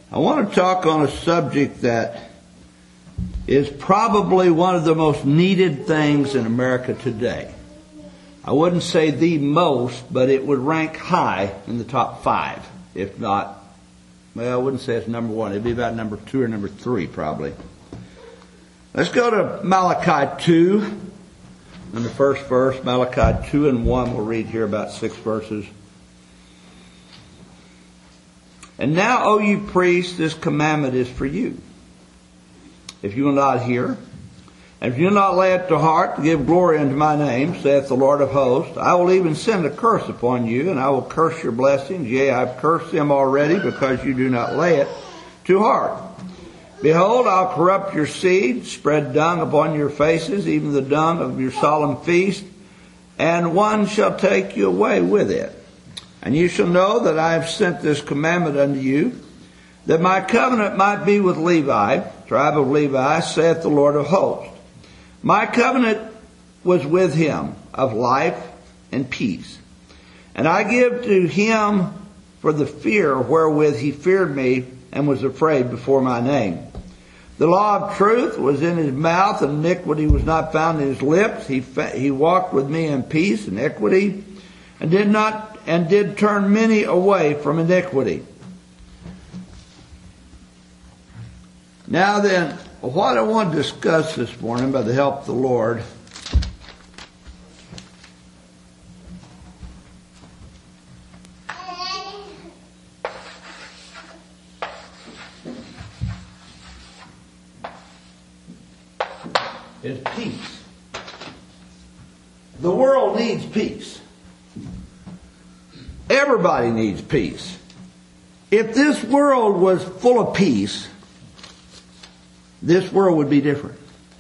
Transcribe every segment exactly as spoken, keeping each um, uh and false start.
I want to talk on a subject that is probably one of the most needed things in America today. I wouldn't say the most, but it would rank high in the top five, if not, well, I wouldn't say it's number one. It'd be about number two or number three, probably. Let's go to Malachi two, in the first verse. Malachi two and one, we'll read here about six verses. And now, O you priests, this commandment is for you. If you will not hear, and if you will not lay it to heart to give glory unto my name, saith the Lord of hosts, I will even send a curse upon you, and I will curse your blessings. Yea, I have cursed them already, because you do not lay it to heart. Behold, I'll corrupt your seed, spread dung upon your faces, even the dung of your solemn feast, and one shall take you away with it. And you shall know that I have sent this commandment unto you, that my covenant might be with Levi, tribe of Levi, saith the Lord of hosts. My covenant was with him of life and peace. And I give to him for the fear wherewith he feared me and was afraid before my name. The law of truth was in his mouth, and iniquity was not found in his lips. He fa- he walked with me in peace and equity, and did not and did turn many away from iniquity. Now then, what I want to discuss this morning, by the help of the Lord, is peace. The world needs peace. Everybody needs peace. If this world was full of peace, this world would be different.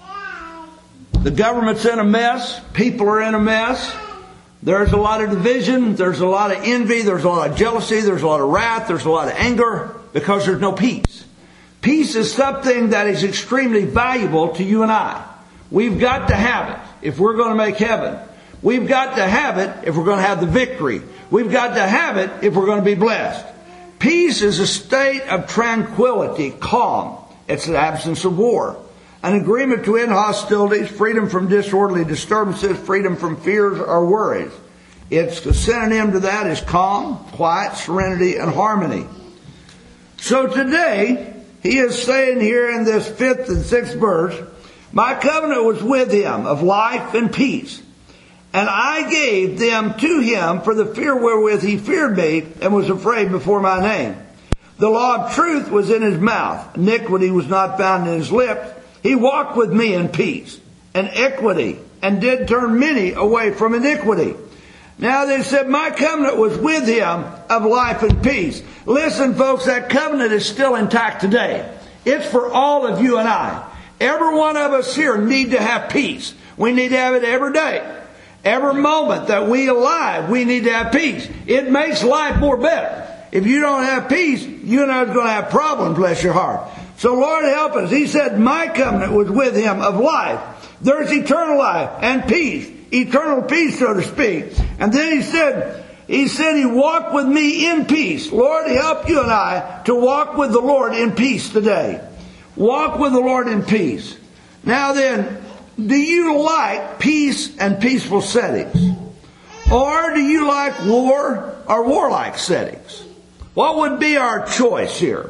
The government's in a mess. People are in a mess. There's a lot of division. There's a lot of envy. There's a lot of jealousy. There's a lot of wrath. There's a lot of anger, because there's no peace. Peace is something that is extremely valuable to you and I. We've got to have it if we're going to make heaven. We've got to have it if we're going to have the victory. We've got to have it if we're going to be blessed. Peace is a state of tranquility, calm. It's the absence of war. An agreement to end hostilities, freedom from disorderly disturbances, freedom from fears or worries. It's a synonym to that is calm, quiet, serenity, and harmony. So today, he is saying here in this fifth and sixth verse, my covenant was with him of life and peace. And I gave them to him for the fear wherewith he feared me and was afraid before my name. The law of truth was in his mouth. Iniquity was not found in his lips. He walked with me in peace and equity, and did turn many away from iniquity. Now they said, my covenant was with him of life and peace. Listen, folks, that covenant is still intact today. It's for all of you and I. Every one of us here need to have peace. We need to have it every day. Every moment that we alive, we need to have peace. It makes life more better. If you don't have peace, you and I are going to have problems, bless your heart. So Lord help us. He said, my covenant was with him of life. There's eternal life and peace. Eternal peace, so to speak. And then he said, he said he walked with me in peace. Lord, help you and I to walk with the Lord in peace today. Walk with the Lord in peace. Now then, do you like peace and peaceful settings? Or do you like war or warlike settings? What would be our choice here?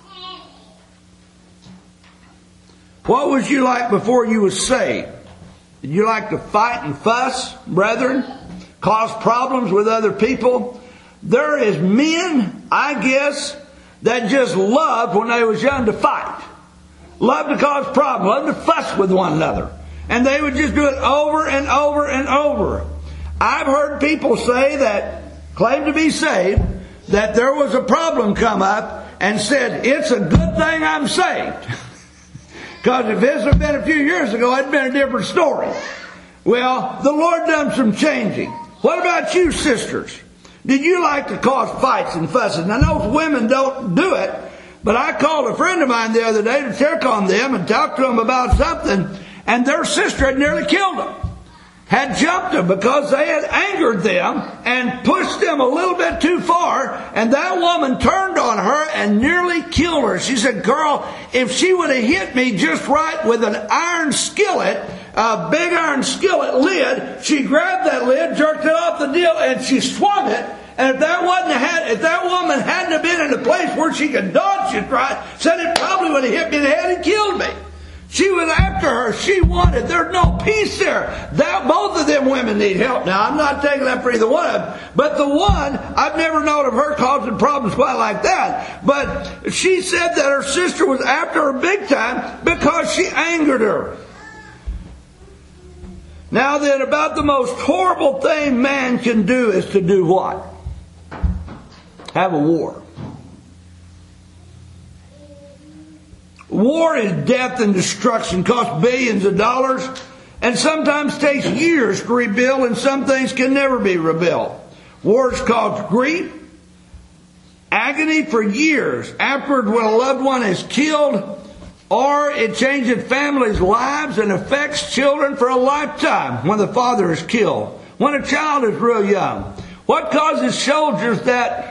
What would you like before you were saved? Did you like to fight and fuss, brethren? Cause problems with other people? There is men, I guess, that just loved when they was young to fight. Loved to cause problems. Loved to fuss with one another. And they would just do it over and over and over. I've heard people say that, claim to be saved, that there was a problem come up and said, it's a good thing I'm saved. Because if this had been a few years ago, it'd been a different story. Well, the Lord done some changing. What about you, sisters? Did you like to cause fights and fusses? Now, those women don't do it, but I called a friend of mine the other day to check on them and talk to them about something, and their sister had nearly killed them. had jumped them because they had angered them and pushed them a little bit too far, and that woman turned on her and nearly killed her. She said, girl, if she would have hit me just right with an iron skillet, a big iron skillet lid, she grabbed that lid, jerked it off the deal, and she swung it. And if that wasn't had, if that woman hadn't have been in a place where she could dodge it right, said it probably would have hit me in the head and killed me. She was after her. She wanted. There's no peace there. That both of them women need help. Now, I'm not taking that for either one of them. But the one, I've never known of her causing problems quite like that. But she said that her sister was after her big time because she angered her. Now then, about the most horrible thing man can do is to do what? Have a war. War is death and destruction, costs billions of dollars, and sometimes takes years to rebuild, and some things can never be rebuilt. Wars cause grief, agony for years afterward when a loved one is killed, or it changes families' lives and affects children for a lifetime when the father is killed, when a child is real young. What causes soldiers that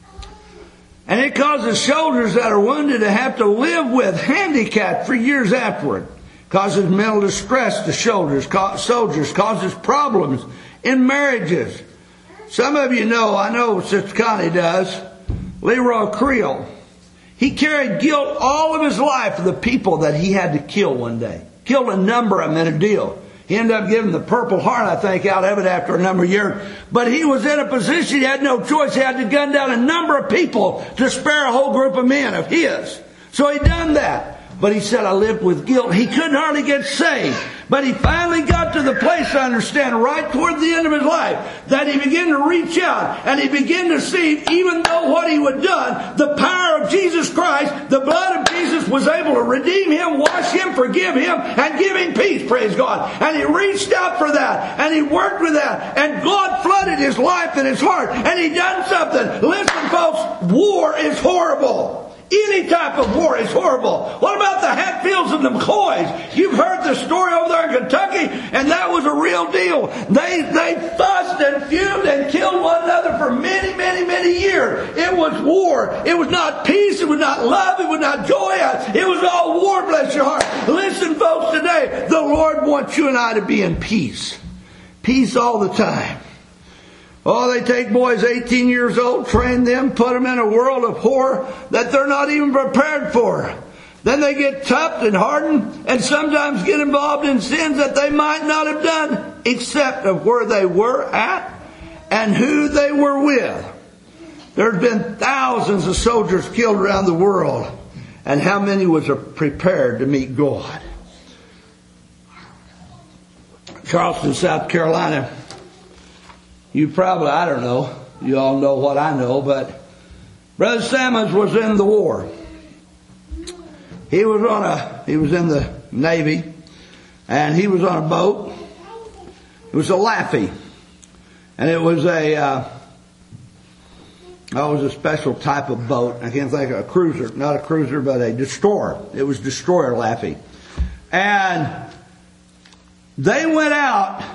And it causes soldiers that are wounded to have to live with handicap for years afterward. Causes mental distress to soldiers, soldiers, causes problems in marriages. Some of you know, I know Sister Connie does, Leroy Creel. He carried guilt all of his life for the people that he had to kill one day. Killed a number of them in a deal. He ended up giving the Purple Heart, I think, out of it after a number of years. But he was in a position, he had no choice. He had to gun down a number of people to spare a whole group of men of his. So he done that. But he said, I lived with guilt. He couldn't hardly get saved. But he finally got to the place, I understand, right toward the end of his life, that he began to reach out and he began to see, even though what he had done, the power of Jesus Christ, the blood of Jesus was able to redeem him, wash him, forgive him, and give him peace, praise God. And he reached out for that, and he worked with that, and God flooded his life and his heart, and he done something. Listen, folks, war is horrible. Any type of war is horrible. What about the Hatfields and the McCoys? You've heard the story over there in Kentucky, and that was a real deal. They they fussed and fumed and killed one another for many, many, many years. It was war. It was not peace. It was not love. It was not joy. It was all war, bless your heart. Listen, folks, today, the Lord wants you and I to be in peace. Peace all the time. Oh, they take boys eighteen years old, train them, put them in a world of horror that they're not even prepared for. Then they get toughed and hardened and sometimes get involved in sins that they might not have done, except of where they were at and who they were with. There's been thousands of soldiers killed around the world, and how many was prepared to meet God? Charleston, South Carolina. You probably, I don't know, you all know what I know, but Brother Sammons was in the war. He was on a, he was in the Navy, and he was on a boat. It was a Laffey, and it was a, uh, oh, it was a special type of boat. I can't think of a cruiser, not a cruiser, but a destroyer. It was destroyer Laffey. And they went out,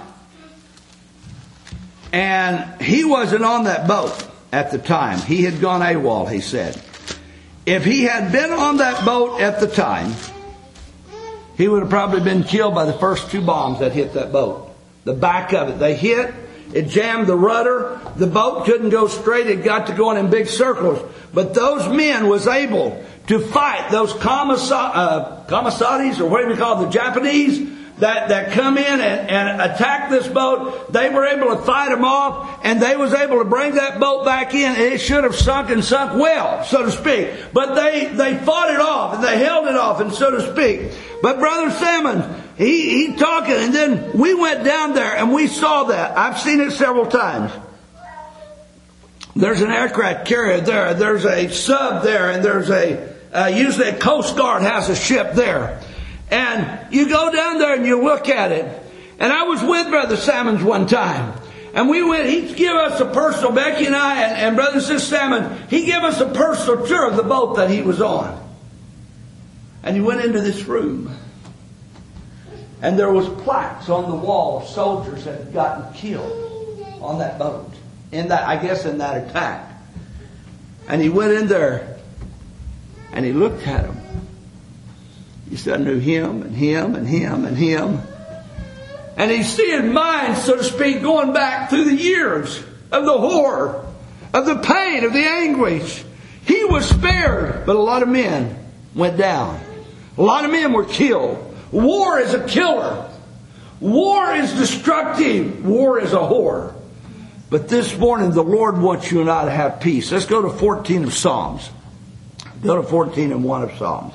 and he wasn't on that boat at the time. He had gone AWOL, he said. If he had been on that boat at the time, he would have probably been killed by the first two bombs that hit that boat. The back of it. They hit, it jammed the rudder. The boat couldn't go straight. It got to going in big circles. But those men was able to fight those commissar, uh, commissarios, or whatever you call it, the Japanese, that, that come in and, and attack this boat. They were able to fight them off, and they was able to bring that boat back in, and it should have sunk and sunk well, so to speak. But they, they fought it off, and they held it off, and so to speak. But Brother Sammons, he, he talking, and then we went down there, and we saw that. I've seen it several times. There's an aircraft carrier there, there's a sub there, and there's a, uh, usually a Coast Guard has a ship there. And you go down there and you look at it. And I was with Brother Sammons one time. And we went, he'd give us a personal, Becky and I and, and Brother and Sister Sammons, he gave us a personal tour of the boat that he was on. And he went into this room. And there was plaques on the wall of soldiers that had gotten killed on that boat. In that, I guess in that attack. And he went in there and he looked at them. He said, I knew him and him and him and him. And he's seeing minds, so to speak, going back through the years of the horror, of the pain, of the anguish. He was spared, but a lot of men went down. A lot of men were killed. War is a killer. War is destructive. War is a horror. But this morning, the Lord wants you and I to have peace. Let's go to fourteen of Psalms. Go to fourteen and one of Psalms.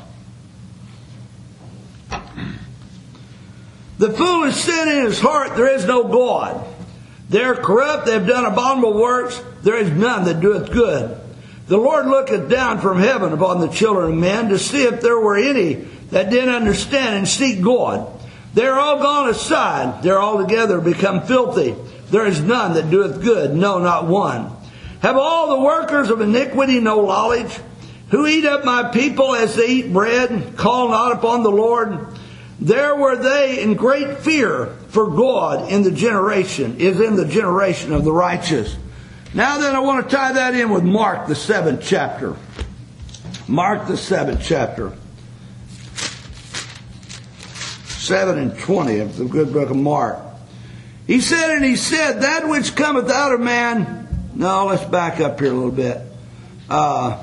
The foolish said in his heart, there is no God. They are corrupt, they have done abominable works. There is none that doeth good. The Lord looketh down from heaven upon the children of men to see if there were any that did understand and seek God. They are all gone aside. They are altogether become filthy. There is none that doeth good, no, not one. Have all the workers of iniquity no knowledge? Who eat up my people as they eat bread, call not upon the Lord? There were they in great fear for God in the generation, is in the generation of the righteous. Now then, I want to tie that in with Mark, the seventh chapter. Mark, the seventh chapter. seven and twenty of the good book of Mark. He said, and he said, that which cometh out of man. No, let's back up here a little bit. Uh,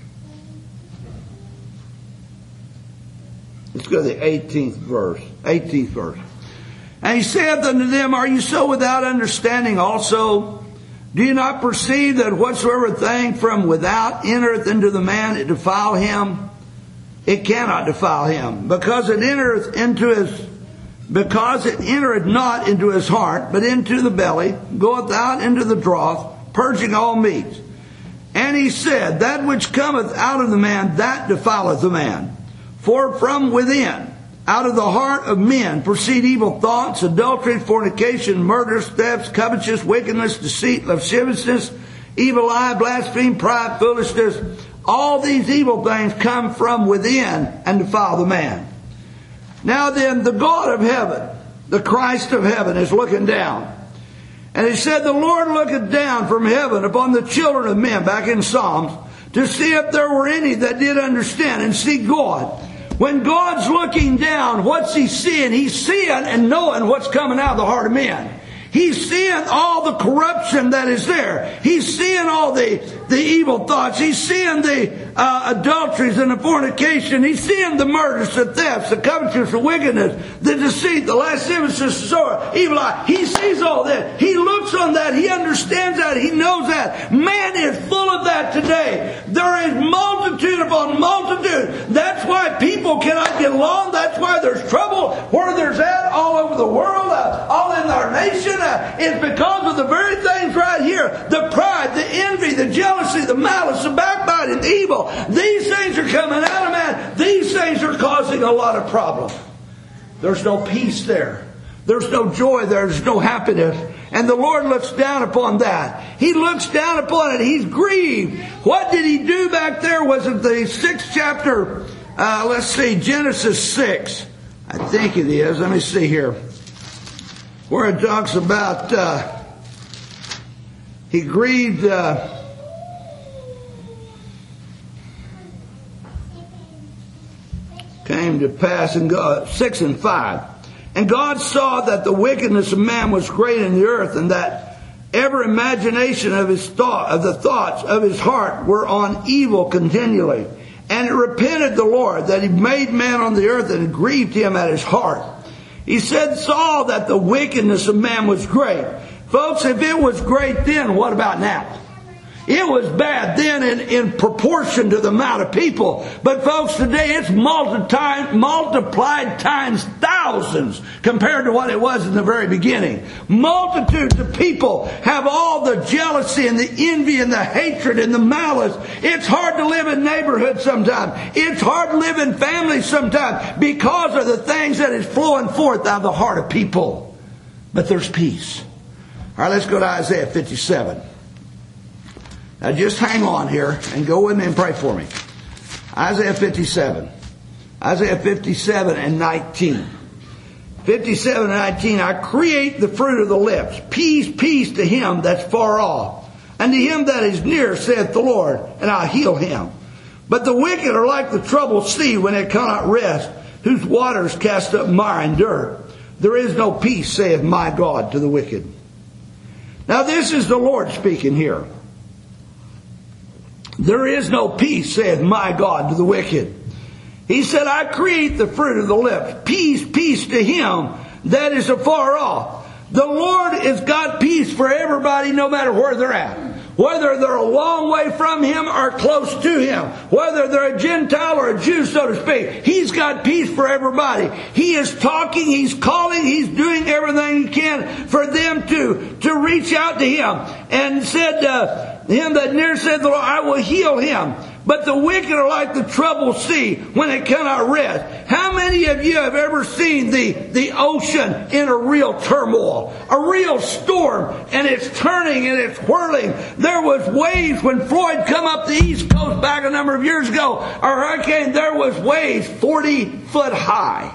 let's go to the eighteenth verse. eighteenth verse. And he saith unto them, are you so without understanding also? Do you not perceive that whatsoever thing from without entereth into the man, it defile him? It cannot defile him, because it entereth into his, because it entereth not into his heart, but into the belly, goeth out into the trough, purging all meats. And he said, that which cometh out of the man, that defileth the man. For from within, out of the heart of men, proceed evil thoughts, adultery, fornication, murder, thefts, covetousness, wickedness, deceit, lasciviousness, evil eye, blasphemy, pride, foolishness. All these evil things come from within and defile the man. Now then, the God of heaven, the Christ of heaven, is looking down. And he said, the Lord looketh down from heaven upon the children of men, back in Psalms, to see if there were any that did understand and seek God. When God's looking down, what's He seeing? He's seeing and knowing what's coming out of the heart of men. He's seeing all the corruption that is there. He's seeing all the, the evil thoughts. He's seeing the uh, adulteries and the fornication. He's seeing the murders, the thefts, the covetousness, the wickedness, the deceit, the lasciviousness, the sorrow, evil eye. He sees all that. He looks on that. He understands that. He knows that. Man is full of that today. There is multitude upon multitude. That's why people cannot get along. That's why there's trouble where there's at all over the world, uh, all in our nation. Uh, it's because of the very things right here. The pride, the envy, the jealousy, the malice, the backbiting, the evil. These things are coming out of man. These things are causing a lot of problems. There's no peace there. There's no joy there. There's no happiness. And the Lord looks down upon that. He looks down upon it. He's grieved. What did He do back there? Was it the sixth chapter? Uh, let's see, Genesis six. I think it is. Let me see here. Where it talks about uh, he grieved uh, came to pass in God, six and five. And God saw that the wickedness of man was great in the earth, and that every imagination of his thought, of the thoughts of his heart, were on evil continually. And it repented the Lord that He made man on the earth, and it grieved Him at his heart. He said, saw that the wickedness of man was great. Folks, if it was great then, what about now? It was bad then in, in proportion to the amount of people. But folks, today it's multi- multiplied times thousands compared to what it was in the very beginning. Multitudes of people have all the jealousy and the envy and the hatred and the malice. It's hard to live in neighborhoods sometimes. It's hard to live in families sometimes because of the things that is flowing forth out of the heart of people. But there's peace. All right, let's go to Isaiah fifty-seven. Now just hang on here and go with me and pray for me. Isaiah fifty-seven. Isaiah fifty-seven and nineteen. fifty-seven nineteen, I create the fruit of the lips. Peace, peace to him that's far off. And to him that is near, saith the Lord, and I'll heal him. But the wicked are like the troubled sea when it cannot rest, whose waters cast up mire and dirt. There is no peace, saith my God, to the wicked. Now this is the Lord speaking here. There is no peace, saith my God, to the wicked. He said, I create the fruit of the lips. Peace, peace to him that is afar off. The Lord has got peace for everybody, no matter where they're at. Whether they're a long way from him or close to him. Whether they're a Gentile or a Jew, so to speak. He's got peace for everybody. He is talking, he's calling, he's doing everything he can for them to, to reach out to him. And said, uh, him that near said the Lord, I will heal him. But the wicked are like the troubled sea when it cannot rest. How many of you have ever seen the, the ocean in a real turmoil? A real storm, and it's turning and it's whirling. There was waves when Floyd come up the East Coast back a number of years ago. A hurricane, there was waves forty foot high.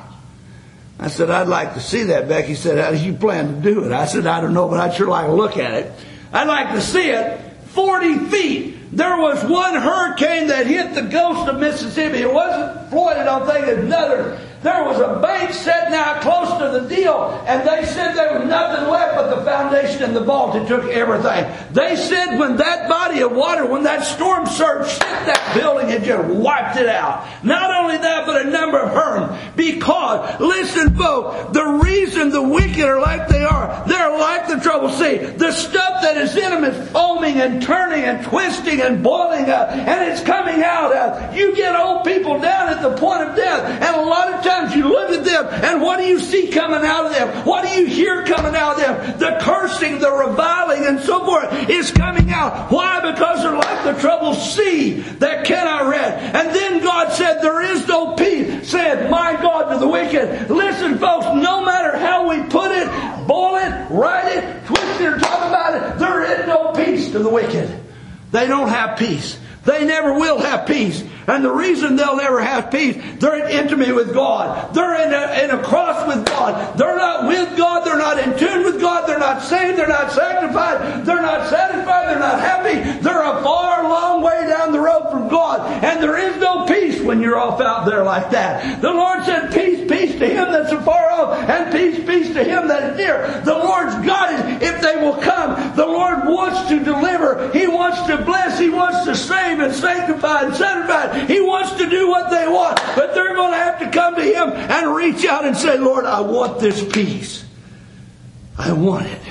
I said, I'd like to see that. Becky said, how do you plan to do it? I said, I don't know, but I'd sure like to look at it. I'd like to see it. forty feet. There was one hurricane that hit the Gulf of Mississippi. It wasn't Floyd, I don't think, it was another. There was a bank sitting out close to the deal, and they said there was nothing left but the foundation and the vault. It took everything. They said when that body of water, when that storm surge hit that building, it just wiped it out. Not only that, but a number of homes. Because, listen, folks, the reason the wicked are like they are, they're like the troubled sea. The stuff that is in them is foaming and turning and twisting and boiling up, and it's coming out. Uh, you get old people down at the point of death, and a lot of times you look at them, and what do you see coming out of them? What do you hear coming out of them? The cursing, the reviling, and so forth is coming out. Why? Because they're like the troubled sea that cannot rest. And then God said, there is no peace, said my God to the wicked. Listen, folks, no matter how we put it, boil it, write it, twist it, or talk about it, there is no peace to the wicked. They don't have peace. They never will have peace. And the reason they'll never have peace, they're intimate with God. They're in a, in a cross with God. They're not with God. They're not in tune with God. They're not saved. They're not sanctified. They're not satisfied. They're not happy. They're a far, long way down the road from God. And there is no peace when you're off out there like that. The Lord said, peace, peace to him that's afar off, and peace, peace to him that is near. The Lord's God, if they will come, the Lord wants to deliver. He wants to bless. He wants to save and sanctify and sanctify. He wants to do what they want, but they're going to have to come to him and reach out and say, Lord, I want this peace. I want it.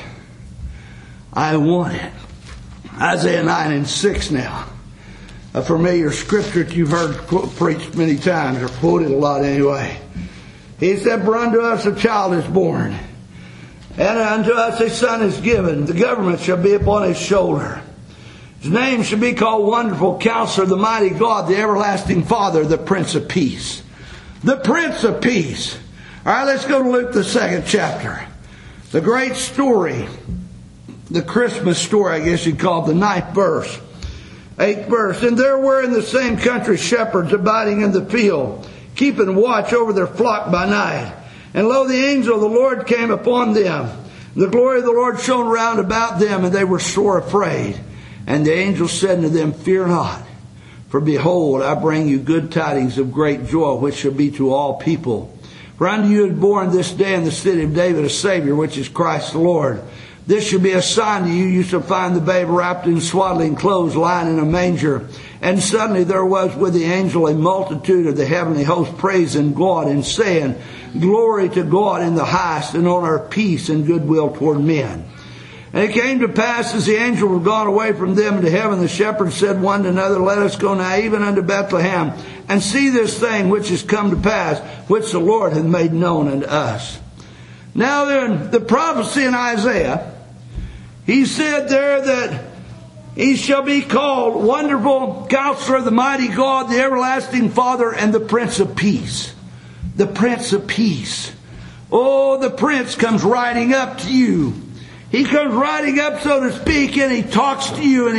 I want it. Isaiah nine and six now. A familiar scripture that you've heard preached many times, or quoted a lot anyway. He said, for unto us a child is born, and unto us a son is given. The government shall be upon his shoulder. His name should be called Wonderful Counselor, the Mighty God, the Everlasting Father, the Prince of Peace. The Prince of Peace. All right, let's go to Luke, the second chapter. The great story, the Christmas story, I guess you'd call it, the ninth verse. Eighth verse. And there were in the same country shepherds abiding in the field, keeping watch over their flock by night. And lo, the angel of the Lord came upon them. The glory of the Lord shone round about them, and they were sore afraid. And the angel said unto them, fear not, for behold, I bring you good tidings of great joy, which shall be to all people. For unto you is born this day in the city of David a Savior, which is Christ the Lord. This shall be a sign to you. You shall find the babe wrapped in swaddling clothes, lying in a manger. And suddenly there was with the angel a multitude of the heavenly host praising God and saying, glory to God in the highest, and on earth peace and goodwill toward men. And it came to pass, as the angel was gone away from them into heaven, the shepherds said one to another, let us go now even unto Bethlehem, and see this thing which is come to pass, which the Lord hath made known unto us. Now then, the prophecy in Isaiah, he said there that he shall be called Wonderful Counselor, the Mighty God, the Everlasting Father, and the Prince of Peace. The Prince of Peace. Oh, the Prince comes riding up to you. He comes riding up, so to speak, and he talks to you, and he,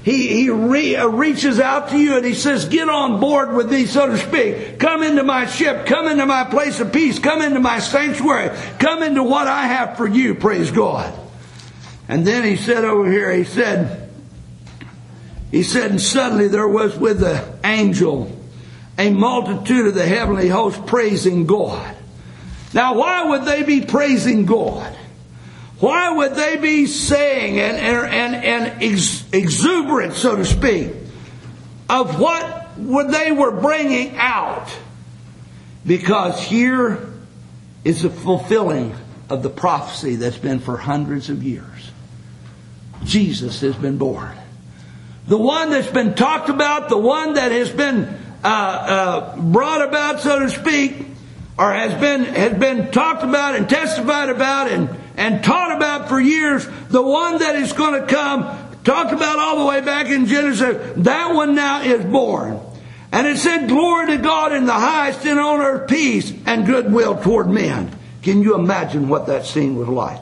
He, he re, uh, reaches out to you and he says, get on board with me, so to speak. Come into my ship. Come into my place of peace. Come into my sanctuary. Come into what I have for you, praise God. And then he said over here, he said, he said, and suddenly there was with the angel a multitude of the heavenly host praising God. Now, why would they be praising God? Why would they be saying and, and, and ex, exuberant, so to speak, of what would they were bringing out? Because here is the fulfilling of the prophecy that's been for hundreds of years. Jesus has been born. The one that's been talked about, the one that has been uh, uh, brought about, so to speak, or has been has been talked about and testified about and, and taught about for years, the one that is going to come, talked about all the way back in Genesis, that one now is born. And it said, glory to God in the highest, and on earth peace and goodwill toward men. Can you imagine what that scene was like?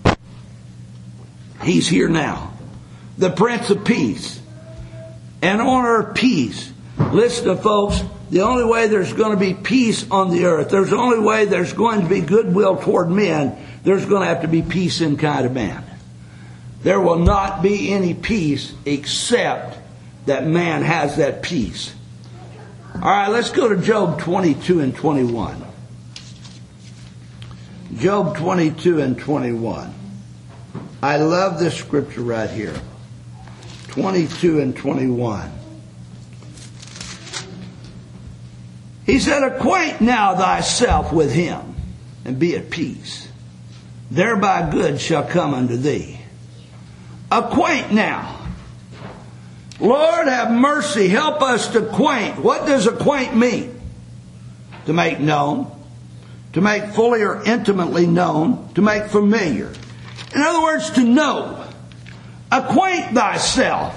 He's here now. The Prince of Peace. And on earth peace. Listen to folks, the only way there's going to be peace on the earth, there's the only way there's going to be goodwill toward men, there's going to have to be peace inside of man. There will not be any peace except that man has that peace. All right, let's go to Job twenty-two and twenty-one. Job twenty-two and twenty-one. I love this scripture right here. twenty-two and twenty-one. He said, acquaint now thyself with him, and be at peace. Thereby good shall come unto thee. Acquaint now. Lord, have mercy. Help us to acquaint. What does acquaint mean? To make known. To make fully or intimately known. To make familiar. In other words, to know. Acquaint thyself.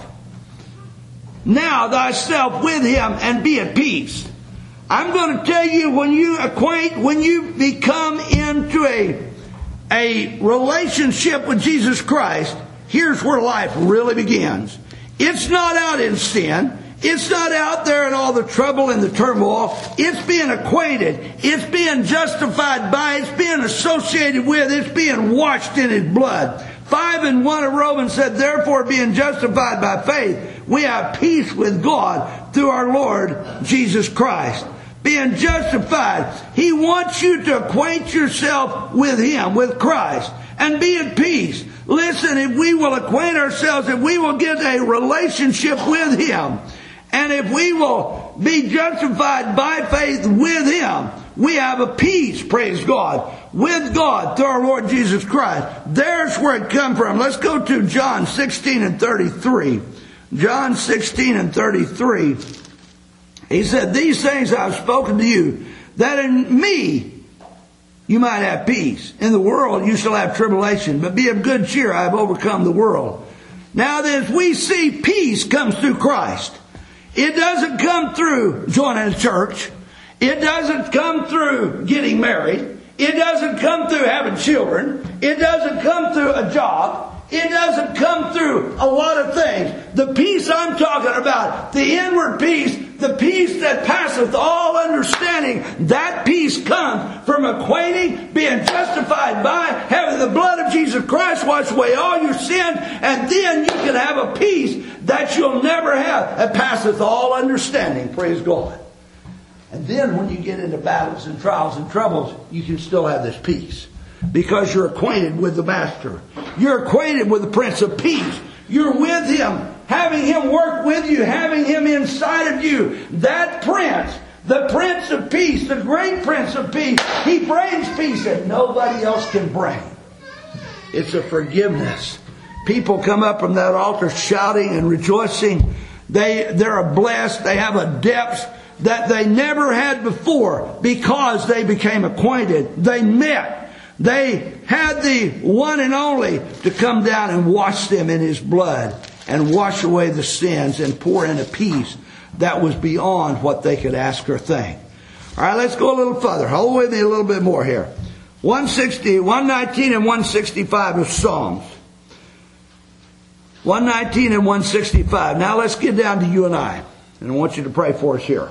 Now thyself with him and be at peace. I'm going to tell you, when you acquaint, when you become into a, a relationship with Jesus Christ, here's where life really begins. It's not out in sin. It's not out there in all the trouble and the turmoil. It's being acquainted. It's being justified by. It's being associated with. It's being washed in his blood. Five and one of Romans said, therefore being justified by faith, we have peace with God through our Lord Jesus Christ. Being justified. He wants you to acquaint yourself with him, with Christ, and be at peace. Listen, if we will acquaint ourselves, if we will get a relationship with him, and if we will be justified by faith with him, we have a peace, praise God, with God through our Lord Jesus Christ. There's where it comes from. Let's go to John sixteen and thirty-three. John sixteen and thirty-three. He said, these things I have spoken to you, that in me you might have peace. In the world you shall have tribulation, but be of good cheer, I have overcome the world. Now as we see, peace comes through Christ. It doesn't come through joining a church. It doesn't come through getting married. It doesn't come through having children. It doesn't come through a job. It doesn't come through a lot of things. The peace I'm talking about, the inward peace, the peace that passeth all understanding, that peace comes from acquainting, being justified by, having the blood of Jesus Christ wash away all your sin, and then you can have a peace that you'll never have, that passeth all understanding. Praise God. And then when you get into battles and trials and troubles, you can still have this peace. Because you're acquainted with the Master. You're acquainted with the Prince of Peace. You're with him. Having him work with you. Having him inside of you. That Prince, the Prince of Peace, the great Prince of Peace, he brings peace that nobody else can bring. It's a forgiveness. People come up from that altar shouting and rejoicing. They, they're blessed. They have a depth that they never had before because they became acquainted. They met. They had the one and only to come down and wash them in his blood and wash away the sins and pour in a peace that was beyond what they could ask or think. All right, let's go a little further. Hold with me a little bit more here. one sixty, one nineteen and one sixty-five of Psalms. one nineteen and one sixty-five. Now let's get down to you and I. And I want you to pray for us here.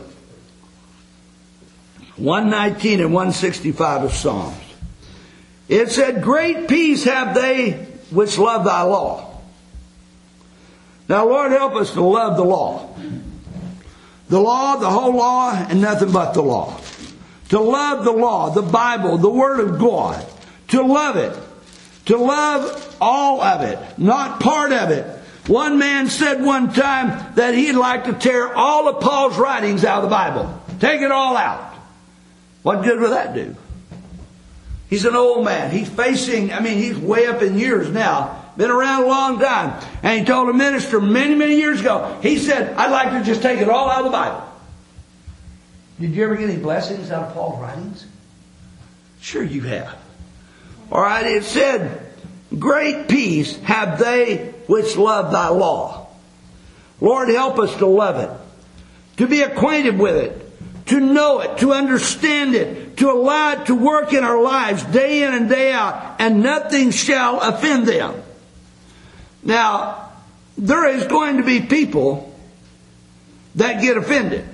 one nineteen and one sixty-five of Psalms. It said, great peace have they which love thy law. Now, Lord, help us to love the law. The law, the whole law, and nothing but the law. To love the law, the Bible, the Word of God. To love it. To love all of it, not part of it. One man said one time that he'd like to tear all of Paul's writings out of the Bible. Take it all out. What good would that do? He's an old man. He's facing, I mean, he's way up in years now. Been around a long time. And he told a minister many, many years ago, he said, I'd like to just take it all out of the Bible. Did you ever get any blessings out of Paul's writings? Sure you have. All right, it said, great peace have they which love thy law. Lord, help us to love it, to be acquainted with it, to know it, to understand it, to allow it to work in our lives day in and day out, and nothing shall offend them. Now, there is going to be people that get offended.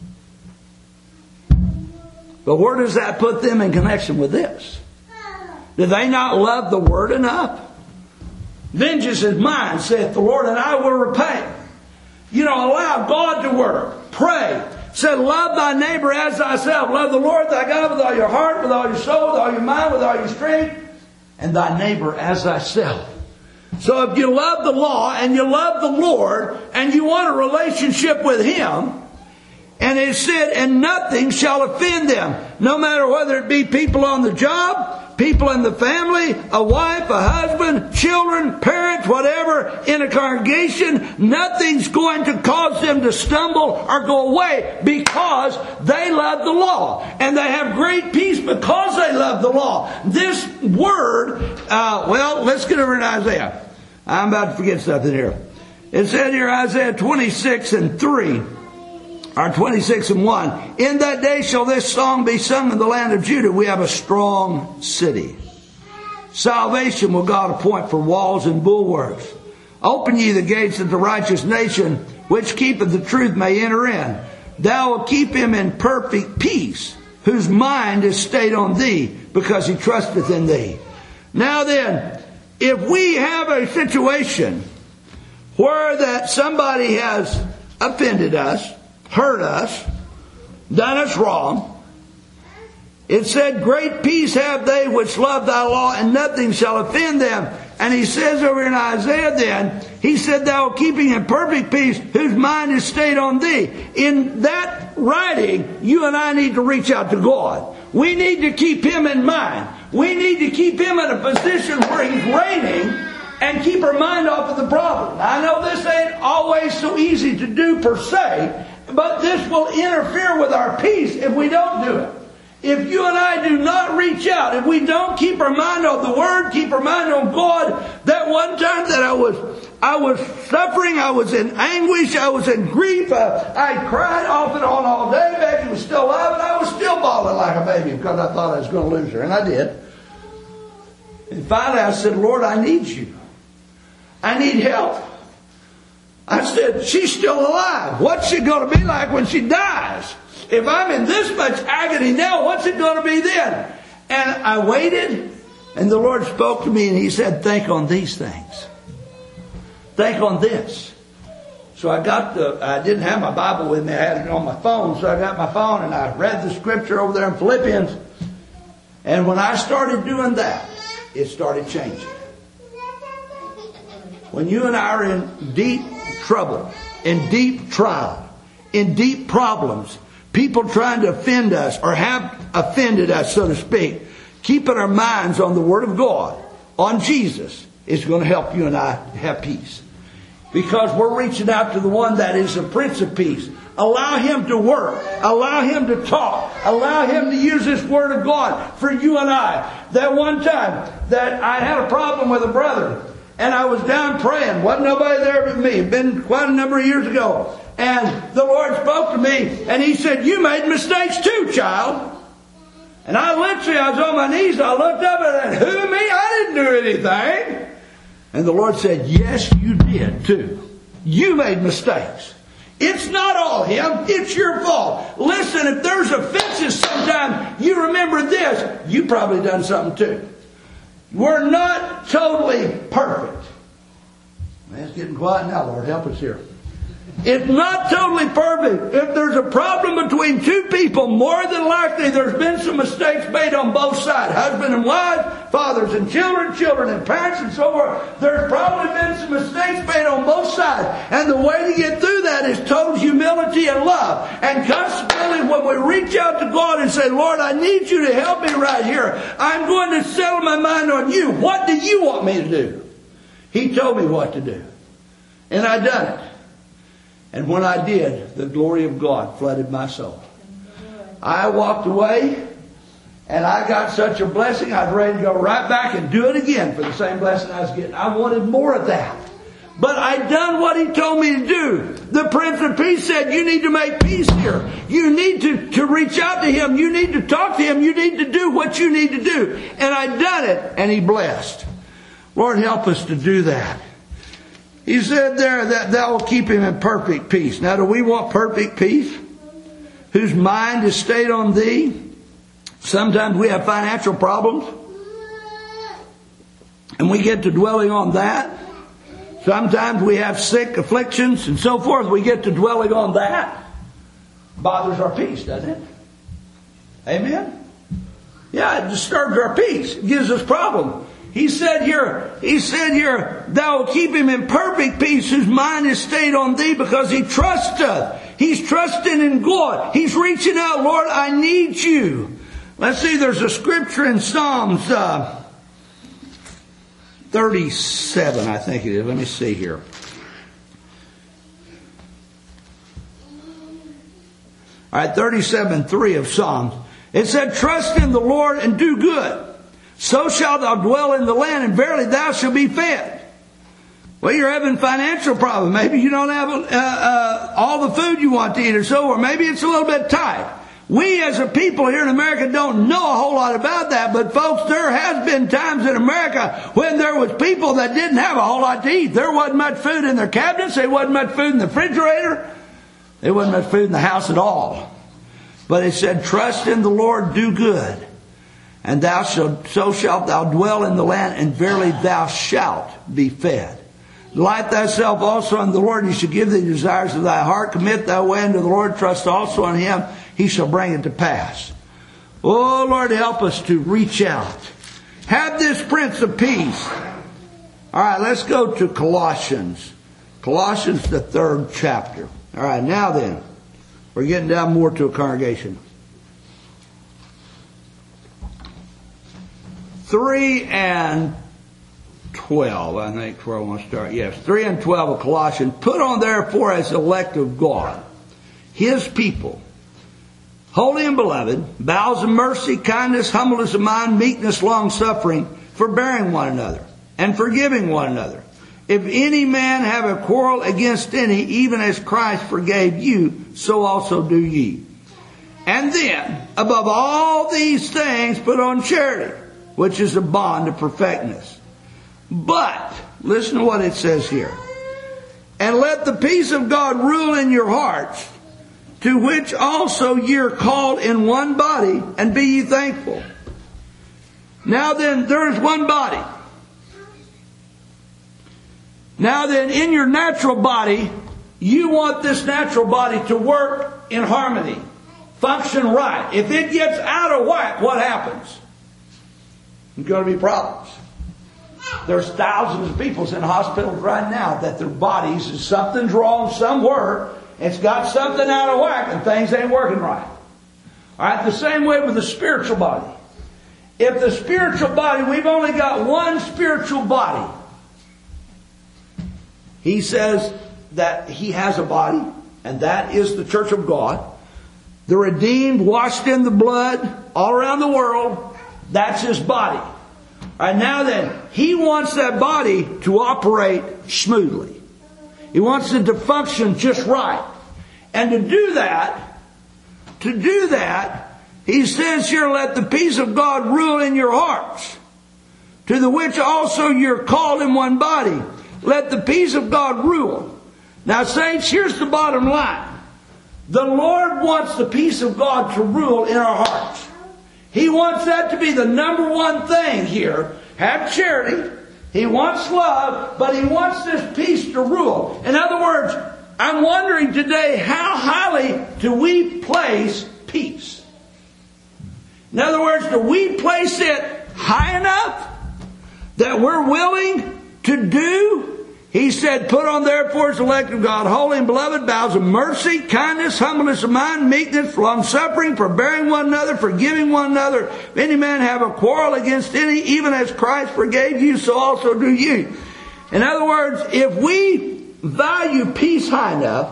But where does that put them in connection with this? Do they not love the Word enough? Vengeance is mine, saith the Lord, and I will repay. You know, allow God to work. Pray. Said, love thy neighbor as thyself. Love the Lord thy God with all your heart, with all your soul, with all your mind, with all your strength, and thy neighbor as thyself. So if you love the law and you love the Lord and you want a relationship with Him, and it said, and nothing shall offend them, no matter whether it be people on the job, people in the family, a wife, a husband, children, parents, whatever, in a congregation, nothing's going to cause them to stumble or go away because they love the law. And they have great peace because they love the law. This word, uh, well, let's get over in Isaiah. I'm about to forget something here. It said here, Isaiah twenty-six and three. Or twenty-six and one. In that day shall this song be sung in the land of Judah. We have a strong city. Salvation will God appoint for walls and bulwarks. Open ye the gates that the righteous nation, which keepeth the truth, may enter in. Thou wilt keep him in perfect peace, whose mind is stayed on thee, because he trusteth in thee. Now then, if we have a situation where that somebody has offended us, hurt us, done us wrong, it said, great peace have they which love thy law, and nothing shall offend them. And he says over in Isaiah then, he said, thou wilt keep him in perfect peace, whose mind is stayed on thee. In that writing, you and I need to reach out to God. We need to keep Him in mind. We need to keep Him in a position where He's reigning, and keep our mind off of the problem. Now, I know this ain't always so easy to do per se, but this will interfere with our peace if we don't do it. If you and I do not reach out, if we don't keep our mind on the Word, keep our mind on God, that one time that I was I was suffering, I was in anguish, I was in grief, I, I cried off and on all day. Becky was still alive, and I was still bawling like a baby because I thought I was going to lose her, and I did. And finally I said, Lord, I need you. I need help. I said, she's still alive. What's she going to be like when she dies? If I'm in this much agony now, what's it going to be then? And I waited, and the Lord spoke to me, and He said, think on these things. Think on this. So I got the, I didn't have my Bible with me. I had it on my phone. So I got my phone, and I read the scripture over there in Philippians. And when I started doing that, it started changing. When you and I are in deep trouble, in deep trial, in deep problems, people trying to offend us or have offended us, so to speak, keeping our minds on the Word of God, on Jesus, is going to help you and I have peace. Because we're reaching out to the one that is the Prince of Peace. Allow Him to work. Allow Him to talk. Allow Him to use this Word of God for you and I. That one time that I had a problem with a brother, and I was down praying. Wasn't nobody there but me. It'd been quite a number of years ago. And the Lord spoke to me, and He said, you made mistakes too, child. And I literally, I was on my knees, and I looked up and I said, who, me? I didn't do anything. And the Lord said, yes, you did too. You made mistakes. It's not all him. It's your fault. Listen, if there's offenses sometime, you remember this. You probably done something too. We're not totally perfect. Man, it's getting quiet now, Lord. Help us here. It's not totally perfect. If there's a problem between two people, more than likely there's been some mistakes made on both sides. Husband and wife, fathers and children, children and parents, and so forth. There's probably been some mistakes made on both sides. And the way to get through that is total humility and love. And consequently, when we reach out to God and say, Lord, I need you to help me right here. I'm going to settle my mind on you. What do you want me to do? He told me what to do. And I done it. And when I did, the glory of God flooded my soul. I walked away, and I got such a blessing, I was ready to go right back and do it again for the same blessing I was getting. I wanted more of that. But I done what He told me to do. The Prince of Peace said, you need to make peace here. You need to, to reach out to Him. You need to talk to Him. You need to do what you need to do. And I done it, and He blessed. Lord, help us to do that. He said there that thou will keep him in perfect peace. Now, do we want perfect peace? Whose mind is stayed on Thee. Sometimes we have financial problems, and we get to dwelling on that. Sometimes we have sick afflictions and so forth. We get to dwelling on that. Bothers our peace, doesn't it? Amen? Yeah, it disturbs our peace. It gives us problems. He said here, he said here, thou will keep him in perfect peace whose mind is stayed on Thee, because he trusteth. He's trusting in God. He's reaching out, Lord, I need you. Let's see, there's a scripture in Psalms uh, thirty-seven, I think it is. Let me see here. All right, thirty-seven three of Psalms. It said, trust in the Lord and do good. So shalt thou dwell in the land, and verily thou shalt be fed. Well, you're having financial problems. Maybe you don't have uh, uh, all the food you want to eat or so, or maybe it's a little bit tight. We as a people here in America don't know a whole lot about that, but folks, there has been times in America when there was people that didn't have a whole lot to eat. There wasn't much food in their cabinets. There wasn't much food in the refrigerator. There wasn't much food in the house at all. But it said, trust in the Lord, do good. And thou shalt, so shalt thou dwell in the land, and verily thou shalt be fed. Delight thyself also in the Lord, and He shall give thee the desires of thy heart. Commit thy way unto the Lord, trust also on Him, He shall bring it to pass. Oh, Lord, help us to reach out. Have this Prince of Peace. All right, let's go to Colossians. Colossians, the third chapter. All right, now then, we're getting down more to a congregation. Three and twelve, I think, where I want to start. Yes, three and twelve of Colossians. Put on therefore as elect of God, His people, holy and beloved, bowels of mercy, kindness, humbleness of mind, meekness, long suffering, forbearing one another, and forgiving one another. If any man have a quarrel against any, even as Christ forgave you, so also do ye. And then, above all these things, put on charity, which is a bond of perfectness. But, listen to what it says here. And let the peace of God rule in your hearts, to which also ye are called in one body, and be ye thankful. Now then, there is one body. Now then, in your natural body, you want this natural body to work in harmony, function right. If it gets out of whack, what happens? There's going to be problems. There's thousands of people in hospitals right now that their bodies, something's wrong somewhere. It's got something out of whack and things ain't working right. All right, the same way with the spiritual body. If the spiritual body, we've only got one spiritual body. He says that He has a body, and that is the church of God. The redeemed, washed in the blood, all around the world. That's His body. All right, now then, He wants that body to operate smoothly. He wants it to function just right. And to do that, to do that, He says here, let the peace of God rule in your hearts, to the which also you're called in one body. Let the peace of God rule. Now, saints, here's the bottom line. The Lord wants the peace of God to rule in our hearts. He wants that to be the number one thing here. Have charity. He wants love, but He wants this peace to rule. In other words, I'm wondering today, how highly do we place peace? In other words, do we place it high enough that we're willing to do? He said, put on therefore as elect of God, holy and beloved, bowels of mercy, kindness, humbleness of mind, meekness, long-suffering, forbearing one another, forgiving one another. If any man have a quarrel against any, even as Christ forgave you, so also do you. In other words, if we value peace high enough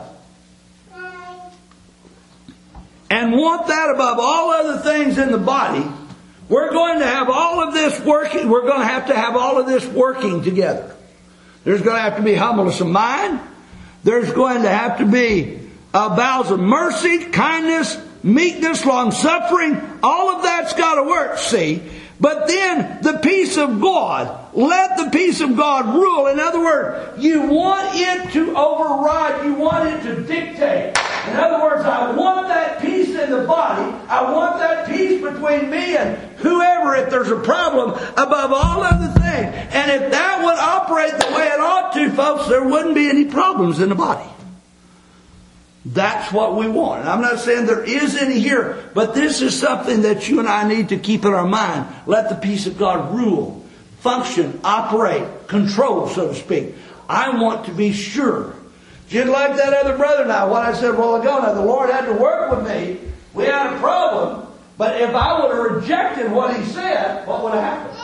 and want that above all other things in the body, we're going to have all of this working. We're going to have to have all of this working together. There's going to have to be humbleness of mind. There's going to have to be uh, bowels of mercy, kindness, meekness, long-suffering. All of that's got to work, see. But then the peace of God, let the peace of God rule. In other words, you want it to override. You want it to dictate. In other words, I want that peace in the body. I want that peace between me and whoever, if there's a problem, above all other things. And if that would operate the way it ought to, folks, there wouldn't be any problems in the body. That's what we want. And I'm not saying there is any here, but this is something that you and I need to keep in our mind. Let the peace of God rule, function, operate, control, so to speak. I want to be sure. Just like that other brother now, what I said a while ago, now the Lord had to work with me. We had a problem. But if I would have rejected what He said, what would have happened?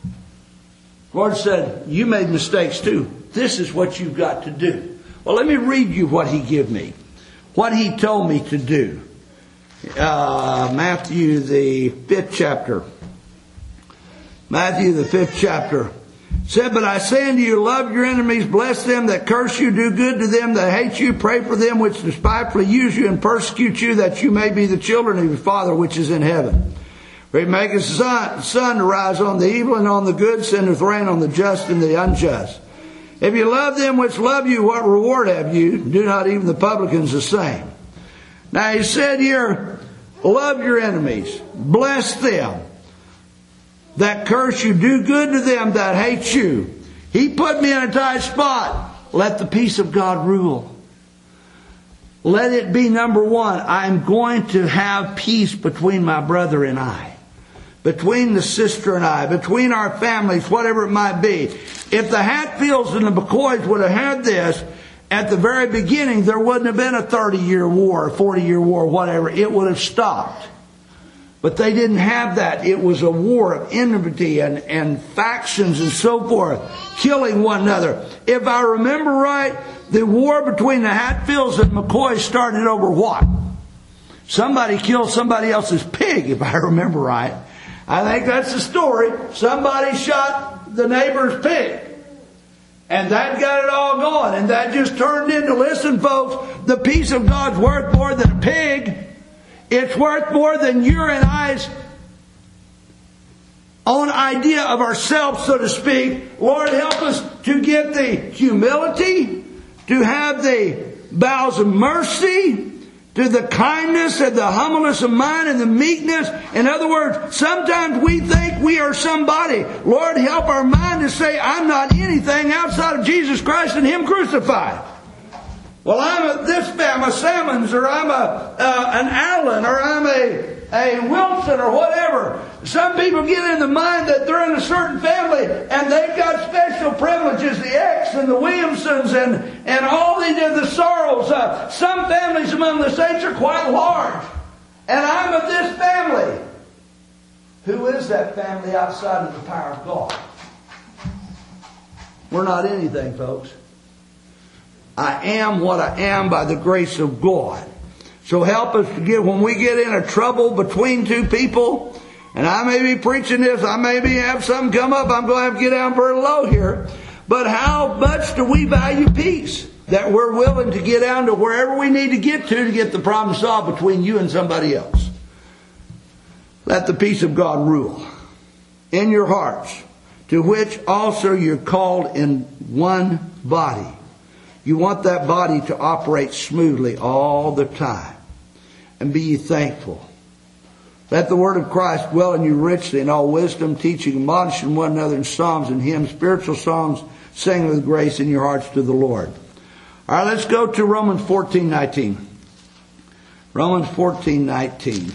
The Lord said, you made mistakes too. This is what you've got to do. Well, let me read you what He gave me. What He told me to do. Uh, Matthew the fifth chapter. Matthew the fifth chapter. Said, but I say unto you, love your enemies, bless them that curse you, do good to them that hate you, pray for them which despitefully use you and persecute you, that you may be the children of your Father which is in heaven. For He maketh sun, sun to rise on the evil and on the good, sendeth rain on the just and the unjust. If you love them which love you, what reward have you? Do not even the publicans the same? Now He said here, love your enemies, bless them that curse you, do good to them that hate you. He put me in a tight spot. Let the peace of God rule. Let it be number one. I'm going to have peace between my brother and I, between the sister and I, between our families, whatever it might be. If the Hatfields and the McCoys would have had this at the very beginning, there wouldn't have been a thirty-year war, a forty-year war, whatever. It would have stopped. But they didn't have that. It was a war of enmity and, and factions and so forth, killing one another. If I remember right, the war between the Hatfields and McCoys started over what? Somebody killed somebody else's pig, if I remember right. I think that's the story. Somebody shot the neighbor's pig. And that got it all going. And that just turned into, listen folks, the peace of God's worth more than a pig. It's worth more than your and I's own idea of ourselves, so to speak. Lord, help us to get the humility, to have the bowels of mercy, to the kindness and the humbleness of mind and the meekness. In other words, sometimes we think we are somebody. Lord, help our mind to say, I'm not anything outside of Jesus Christ and Him crucified. Well, I'm a, this I'm a Salmons, or I'm a uh, an Allen, or I'm a, a Wilson, or whatever. Some people get in the mind that they're in a certain family and they've got special privileges, the X and the Williamsons and, and all the, the Sorrows. Uh, some families among the saints are quite large. And I'm of this family. Who is that family outside of the power of God? We're not anything, folks. I am what I am by the grace of God. So help us to get, when we get in a trouble between two people, and I may be preaching this, I may be have something come up, I'm going to have to get down very low here. But how much do we value peace? That we're willing to get down to wherever we need to get to to get the problem solved between you and somebody else. Let the peace of God rule in your hearts, to which also you're called in one body. You want that body to operate smoothly all the time. And be ye thankful. Let the word of Christ dwell in you richly in all wisdom, teaching and admonishing one another in psalms and hymns, spiritual songs, singing with grace in your hearts to the Lord. All right, let's go to Romans fourteen nineteen. Romans fourteen nineteen.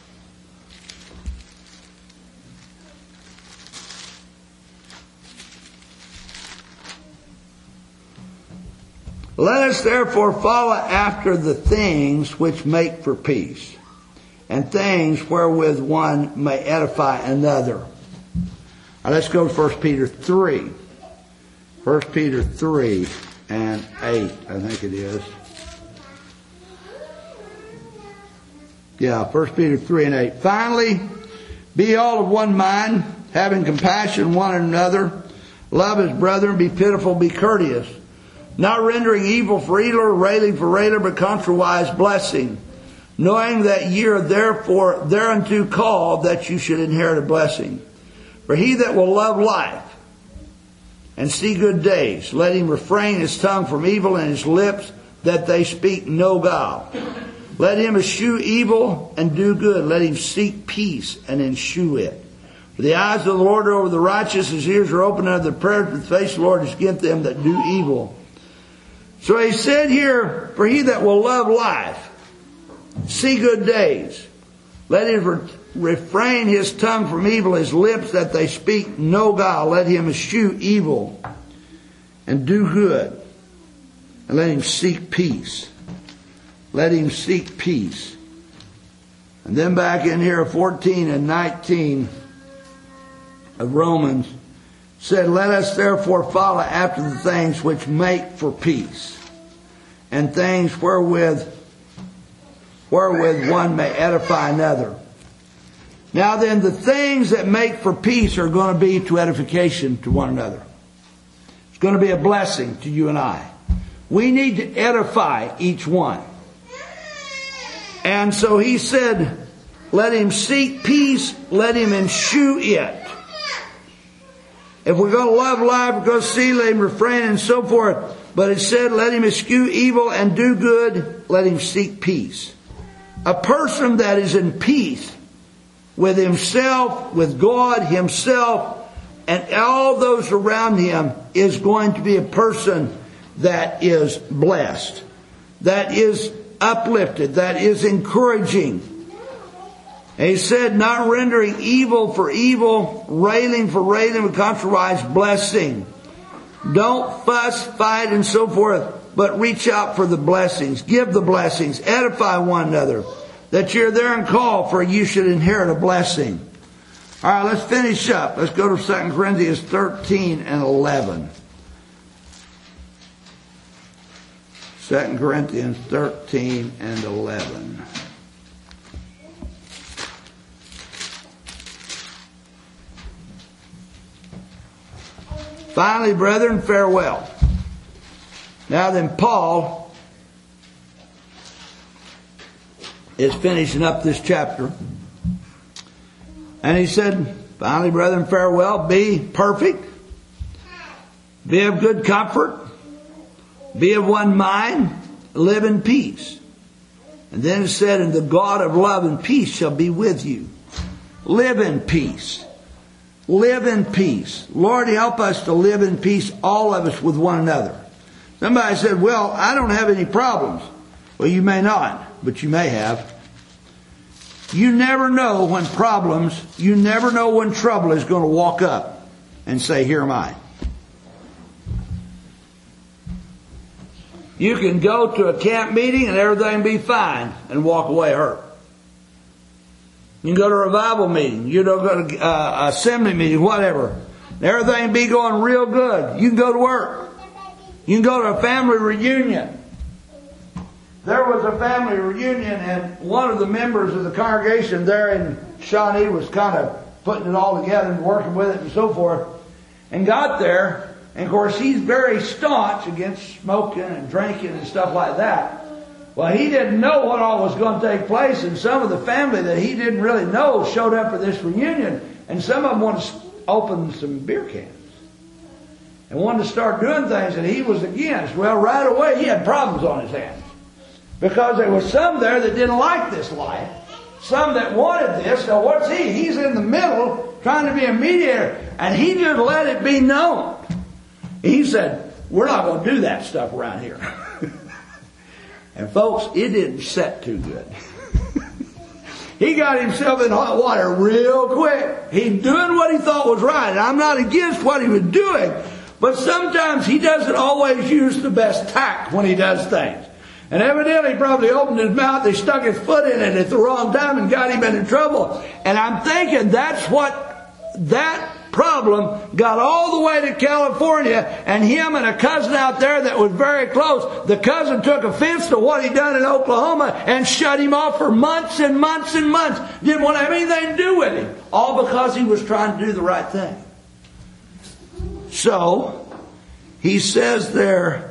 Let us therefore follow after the things which make for peace, and things wherewith one may edify another. Now let's go to First Peter three. First Peter three and eight, I think it is. Yeah, First Peter three and eight. Finally, be all of one mind, having compassion one another, love as brethren, be pitiful, be courteous, not rendering evil for evil, or railing for railer, but contrariwise blessing, knowing that ye are therefore thereunto called, that you should inherit a blessing. For he that will love life and see good days, let him refrain his tongue from evil, and his lips that they speak no guile. Let him eschew evil and do good. Let him seek peace and ensue it. For the eyes of the Lord are over the righteous, his ears are open unto the prayers of the face of the Lord is against them that do evil. So he said here, for he that will love life, see good days, let him re- refrain his tongue from evil, his lips that they speak no guile. Let him eschew evil and do good, and let him seek peace. Let him seek peace. And then back in here, fourteen and nineteen of Romans, said, let us therefore follow after the things which make for peace, and things wherewith wherewith one may edify another. Now then, the things that make for peace are going to be to edification to one another. It's going to be a blessing to you and I. We need to edify each one. And so he said, let him seek peace, let him ensue it. If we're going to love life, we're going to see, let him refrain and so forth. But it said, let him eschew evil and do good, let him seek peace. A person that is in peace with himself, with God himself, and all those around him is going to be a person that is blessed, that is uplifted, that is encouraging. And he said, not rendering evil for evil, railing for railing, with contrariwise blessing. Don't fuss, fight, and so forth, but reach out for the blessings. Give the blessings. Edify one another, that you're there and call, for you should inherit a blessing. All right, let's finish up. Let's go to Second Corinthians thirteen and eleven. Second Corinthians thirteen and eleven. Finally, brethren, farewell. Now then, Paul is finishing up this chapter. And he said, finally, brethren, farewell. Be perfect. Be of good comfort. Be of one mind. Live in peace. And then it said, and the God of love and peace shall be with you. Live in peace. Live in peace. Lord, help us to live in peace, all of us, with one another. Somebody said, well, I don't have any problems. Well, you may not, but you may have. You never know when problems, you never know when trouble is going to walk up and say, here am I. You can go to a camp meeting and everything be fine and walk away hurt. You can go to a revival meeting. You don't go to uh, assembly meeting, whatever. Everything be going real good. You can go to work. You can go to a family reunion. There was a family reunion, and one of the members of the congregation there in Shawnee was kind of putting it all together and working with it and so forth, and got there. And of course, he's very staunch against smoking and drinking and stuff like that. Well, he didn't know what all was going to take place, and some of the family that he didn't really know showed up for this reunion, and some of them wanted to open some beer cans and wanted to start doing things that he was against. Well, right away he had problems on his hands. Because there was some there that didn't like this life. Some that wanted this. So what's he? He's in the middle trying to be a mediator. And he just let it be known. He said, we're not going to do that stuff around here. And folks, it didn't set too good. He got himself in hot water real quick. He's doing what he thought was right. And I'm not against what he was doing. But sometimes he doesn't always use the best tact when he does things. And evidently he probably opened his mouth, he stuck his foot in it at the wrong time and got him into trouble. And I'm thinking that's what, that problem got all the way to California, and him and a cousin out there that was very close. The cousin took offense to what he'd done in Oklahoma and shut him off for months and months and months. Didn't want to have anything to do with him. All because he was trying to do the right thing. So, he says there,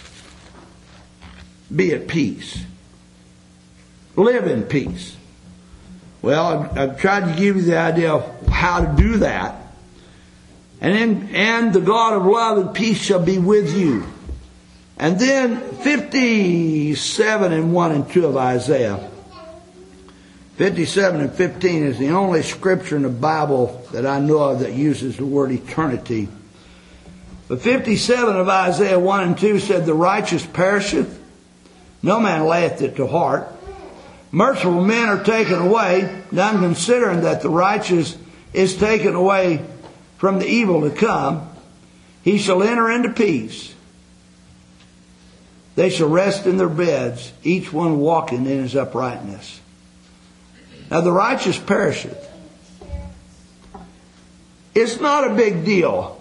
be at peace. Live in peace. Well, I've, I've tried to give you the idea of how to do that. And then, and the God of love and peace shall be with you. And then fifty-seven and one and two of Isaiah. fifty-seven and fifteen is the only scripture in the Bible that I know of that uses the word eternity. But fifty-seven of Isaiah one and two said, the righteous perisheth, no man layeth it to heart. Merciful men are taken away, none considering that the righteous is taken away from the evil to come. He shall enter into peace. They shall rest in their beds, each one walking in his uprightness. Now the righteous perisheth. It's not a big deal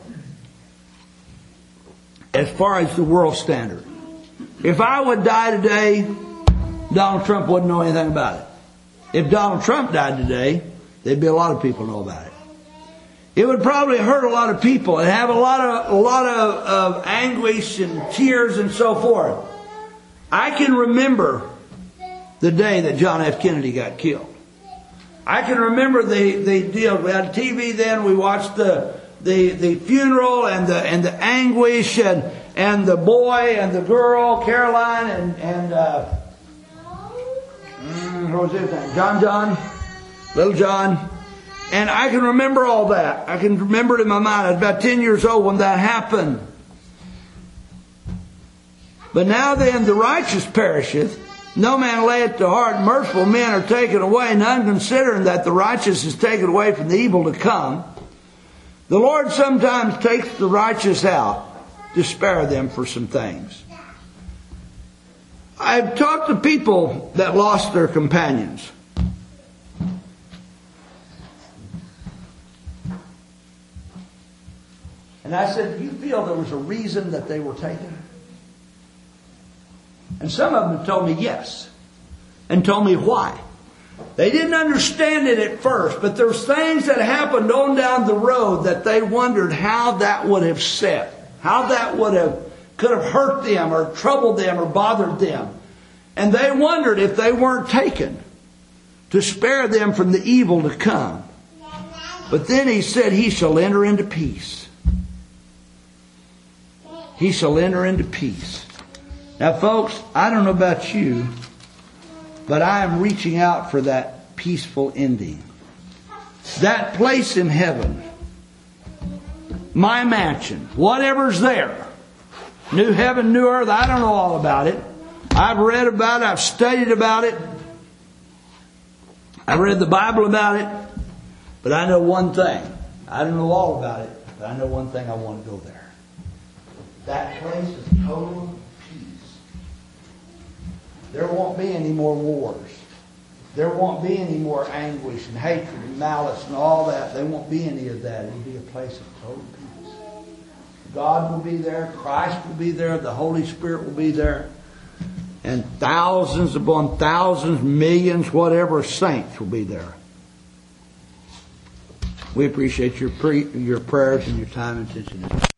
as far as the world standard. If I would die today, Donald Trump wouldn't know anything about it. If Donald Trump died today, there'd be a lot of people know about it. It would probably hurt a lot of people and have a lot of a lot of, of anguish and tears and so forth. I can remember the day that John F. Kennedy got killed. I can remember the, the deal. We had T V then. We watched the the, the funeral and the and the anguish and and the boy and the girl, Caroline and and uh, what was his name? John John, little John. And I can remember all that. I can remember it in my mind. I was about ten years old when that happened. But now then, the righteous perisheth. No man layeth to heart. Merciful men are taken away, none considering that the righteous is taken away from the evil to come. The Lord sometimes takes the righteous out to spare them for some things. I've talked to people that lost their companions. And I said, do you feel there was a reason that they were taken? And some of them told me yes. And told me why. They didn't understand it at first, but there's things that happened on down the road that they wondered how that would have set. How that would have, could have hurt them or troubled them or bothered them. And they wondered if they weren't taken to spare them from the evil to come. But then he said, he shall enter into peace. He shall enter into peace. Now, folks, I don't know about you, but I am reaching out for that peaceful ending. That place in heaven. My mansion. Whatever's there. New heaven, new earth. I don't know all about it. I've read about it. I've studied about it. I've read the Bible about it. But I know one thing. I don't know all about it. But I know one thing. I want to go there. That place is total peace. There won't be any more wars. There won't be any more anguish and hatred and malice and all that. There won't be any of that. It'll be a place of total peace. God will be there. Christ will be there. The Holy Spirit will be there. And thousands upon thousands, millions, whatever, saints will be there. We appreciate your pre- your prayers and your time and attention.